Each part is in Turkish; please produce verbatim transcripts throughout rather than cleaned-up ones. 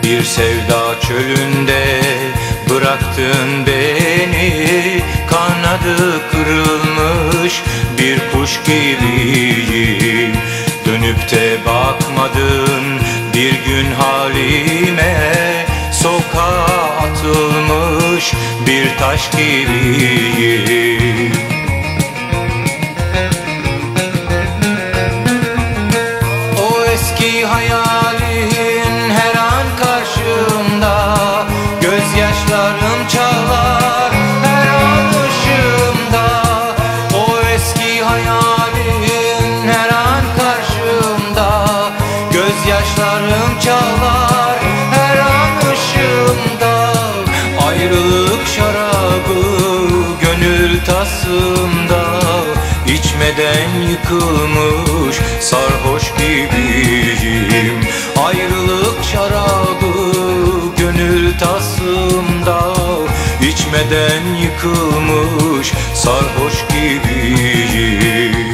Bir sevda çölünde bıraktın beni, kanadı kırılmış bir kuş gibiyim. Dönüp de bakmadın bir gün halime, sokağa atılmış bir taş gibiyim. O eski hayalin her an karşımda, gözyaşlarım çalar her an ışığımda. O eski hayalin her an karşımda, gözyaşlarım çalar her an ışığımda. Ayrılık şarabı gönül tasımda, İçmeden yıkılmış sarhoş gibiyim. Ayrılık şarabı gönül tasımda, İçmeden yıkılmış sarhoş gibiyim.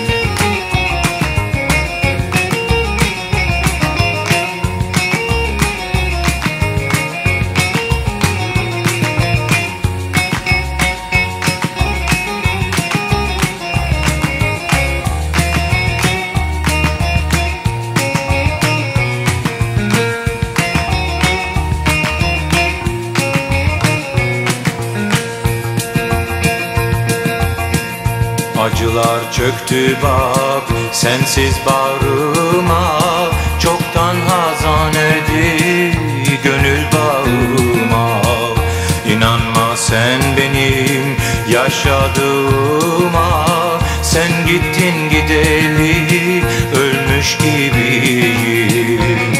Acılar çöktü bak sensiz bağrıma, çoktan hazan erdi gönül bağıma. İnanma sen benim yaşadığıma, sen gittin gideli ölmüş gibiyim.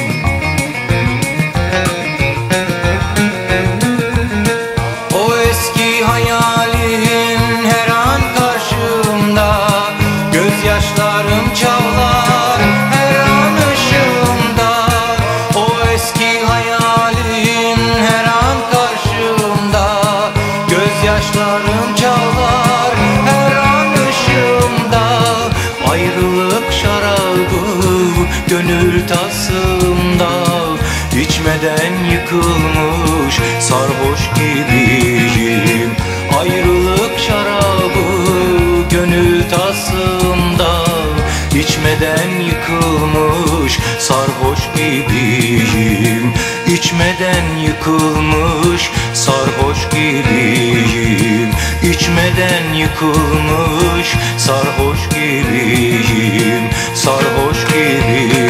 O eski hayalin her an karşımda, gözyaşlarım çalar her an ışığımda. O eski hayalin her an karşımda, gözyaşlarım çalar her an ışığımda. Ayrılık şarabı gönül tasımda, İçmeden yıkılmış sarhoş gibiyim. Ayrılık şarabı gönül tasımda, İçmeden yıkılmış sarhoş gibiyim. İçmeden yıkılmış sarhoş gibiyim. İçmeden yıkılmış sarhoş gibiyim. Sarhoş gibiyim.